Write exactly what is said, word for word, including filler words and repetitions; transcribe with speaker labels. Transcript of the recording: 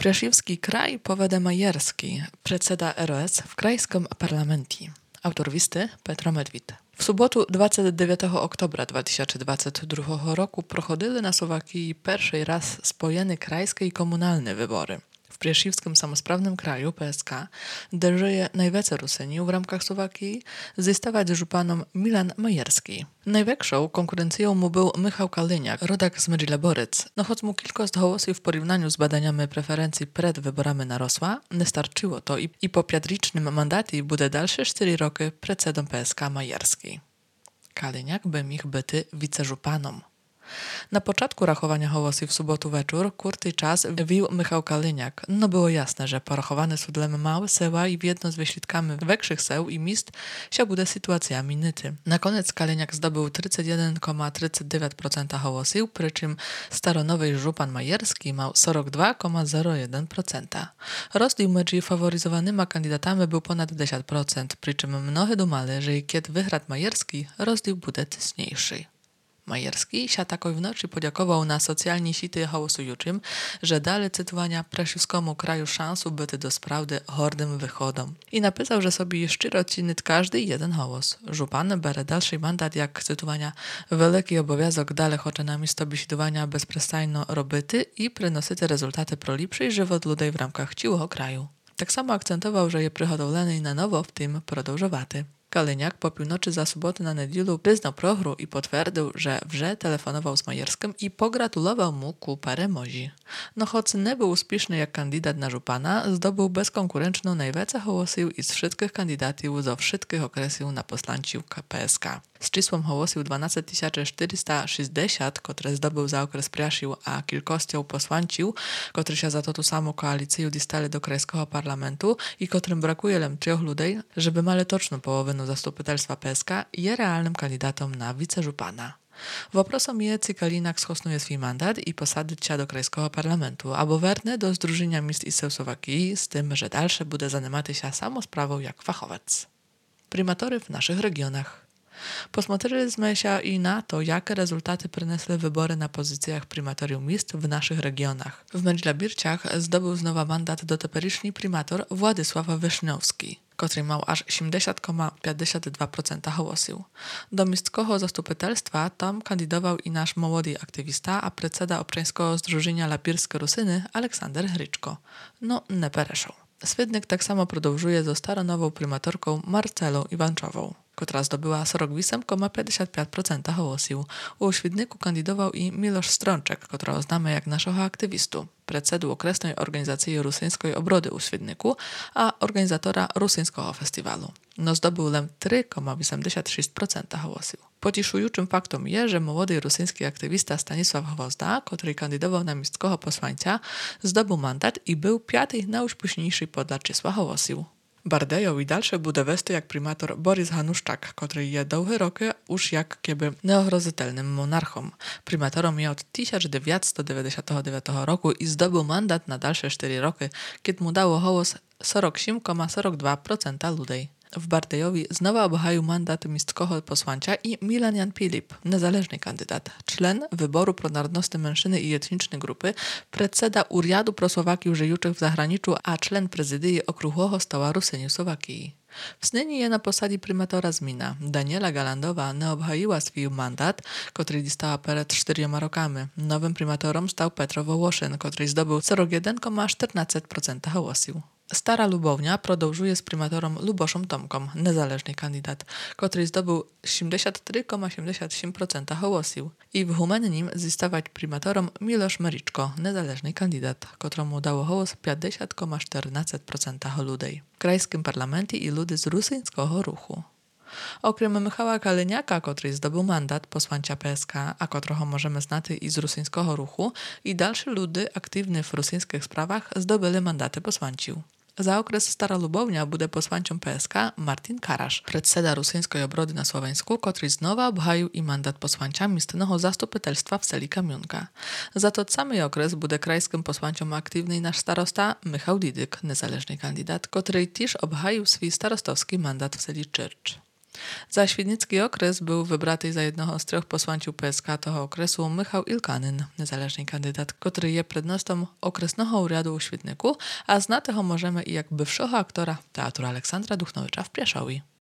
Speaker 1: Prešivský kraj povede Majerski, predseda R O S w krajskim parlamencie. Autor listy Petro Medwid. W sobotu dwudziestego dziewiątego oktobra dwa tysiące dwudziestego drugiego roku prochodzili na Słowakii pierwszy raz spojene krajskie i komunalne wybory. W Prešivskim samosprawnym kraju P S K, gdzie żyje najwięcej Rusyniów w ramkach Słowakii, zostawać żupanom Milan Majerski. Największą konkurencją mu był Michał Kalyniak, rodak z Medźleborec. No choć mu kilkość głosów w porównaniu z badaniami preferencji przed wyborami narosła, nie starczyło to i, i po piatrycznym mandacie będzie dalsze cztery roky predsedom P S K Majerski. Kalyniak by mógł być wiceżupanom. Na początku rachowania głosów w sobotu wieczór kurty czas wił Michał Kalyniak. No było jasne, że porachowane sudlem małe seła i w jedno z wyślitkami większych seł i mist się bude sytuacja minity. Na koniec Kalyniak zdobył trzydzieści jeden przecinek trzydzieści dziewięć procent głosów, przy czym staronowy żupan Majerski miał czterdzieści dwa przecinek zero jeden procent. Rozdział między faworyzowanymi kandydatami był ponad dziesięć procent, przy czym mnohy dumali, że kiedy wygra Majerski, rozdział będzie tysniejszy. Majerski się takoj w nocy podziękował na socjalni sity głosującym, że dali cytowania Prešivskomu kraju szansu być do sprawdy hordym wychodom. I napisał, że sobie szczero cini każdy jeden głos. Żupan bere dalszy mandat jak cytowania wielki obowiązek dalej choće na miejsce biesidowania bezprestajno robyty i przynosить rezultaty pro lepszy żywot ludzi w ramkach ciłego kraju. Tak samo akcentował, że je przyhodowleny na nowo w tym produżowaty. Kalyniak po północy za sobotę na niedzielu przyznał prohru i potwierdził, że wrze telefonował z Majerskim i pogratulował mu ku peremozi. No choć nie był uspieszny jak kandydat na żupana, zdobył bezkonkurenczną najwięcej głosów i z wszystkich kandydatów ze wszystkich okresów na poslanciu P S K. Z czysłem głosów dwanaście tysięcy czterysta sześćdziesiąt, które zdobył za okres Prešov, a kilkością posłancił, którzy się za to tu samą koalicję dostali do krajskiego parlamentu i którym brakuje lem trzech ludzi, żeby mali toczną połowę zastupitelstwa P S K, je realnym kandydatom na wiceżupana. Woprosom je Kalyniak schosnuje swój mandat i posadzić się do krajskiego parlamentu, albo werne do Zdrużenia Miast i Seł Słowakii, z tym, że dalsze bude zajmować się samosprawą jak fachowiec. Primatory w naszych regionach. Posмотрeliśmy się i na to, jakie rezultaty przyniosły wybory na pozycjach primatorium miast w naszych regionach. W Medźlebirciach zdobył znowu mandat doteperyczny primator Władysław Wyszniowski, który miał aż siedemdziesiąt przecinek pięćdziesiąt dwa procent głosów. Do miejskiego zastupitelstwa tam kandydował i nasz młody aktywista, a predseda Obczańskiego Zdrużenia Lapirskie Rusyny Aleksander Hryczko. No, nie pereszał. Swydnik tak samo продовжuje ze staronową primatorką Marcelą Iwanczową, która zdobyła czterdzieści osiem przecinek pięćdziesiąt pięć procent głosów. U Świdniku kandydował i Miloš Strączek, którego znamy jak naszego aktywistu, predsedu okresnej organizacji rusyńskiej obrody u Świdniku, a organizatora rusyńskiego festiwalu. No zdobył lem trzy przecinek osiemdziesiąt sześć procent głosów. Pocieszującym faktom jest, że młody rosyjski aktywista Stanisław Hvozda, który kandydował na miejskiego posłańca, zdobył mandat i był piąty najúspěšnější podľa čísła głosów. Bardeją i dalsze budowesty jak primator Boris Hanuszczak, który je długie roky już jak kieby neohrozitelnym monarchom. Primatorom je od tysiąc dziewięćset dziewięćdziesiątego dziewiątego roku i zdobył mandat na dalsze cztery roky, kiedy mu dało głos czterdzieści osiem przecinek czterdzieści dwa procent ludzi. W Bardejowi znowu obhajił mandat miejskiego posłańca i Milan Jan Pilip, niezależny kandydat, czlen wyboru pronarodnostnej mężczyzny i etnicznej grupy, predseda Uriadu prosłowakich żyjących w zagraniczu, a czlen prezydii okrągłego stoła Rusyni Słowakii. W Snyni je na posadzie primatora Zmina. Daniela Galandowa nie obhajiła swój mandat, który dostała przed czterema rokami. Nowym primatorom stał Petro Wołoszyn, który zdobył czterdzieści jeden przecinek czternaście procent głosów. Stara Lubownia продовжuje z primatorem Luboszem Tomkom, niezależny kandydat, który zdobył siedemdziesiąt trzy przecinek siedemdziesiąt osiem procent głosów. I w Humennim zostawać primatorom Miloš Meričko, niezależny kandydat, któremu dało głos pięćdziesiąt przecinek czternaście procent ludzi. W krajskim parlamencie i ludzi z rusyńskiego ruchu. Okrem Michała Kalyniaka, który zdobył mandat posłańca P S K, a którego możemy znać i z rusyńskiego ruchu, i dalszy ludy aktywni w rusyńskich sprawach zdobyli mandaty posłańcił. Za okres Stara Lubownia bude posłańcą P S K Martin Karasz, predseda rusyńskiej obrody na Słoweńsku, który znowu obhajił i mandat posłańca miejscowego zastupitelstwa w Seli Kamionka. Za to cały okres bude krajskim posłańcą aktywny nasz starosta Michał Didyk, niezależny kandydat, który też obhajił swój starostowski mandat w Seli Czyrcz. Za Świdnicki okres był вибратий za jednego z trzech posłańców P S K toho okresu Michał Ilkanin, niezależny kandydat, który je prednostom okresnego urяду u Świdniku, a znatego możemy i jak bywszego aktora Teatru Aleksandra Duchnowicza w Pieszowi.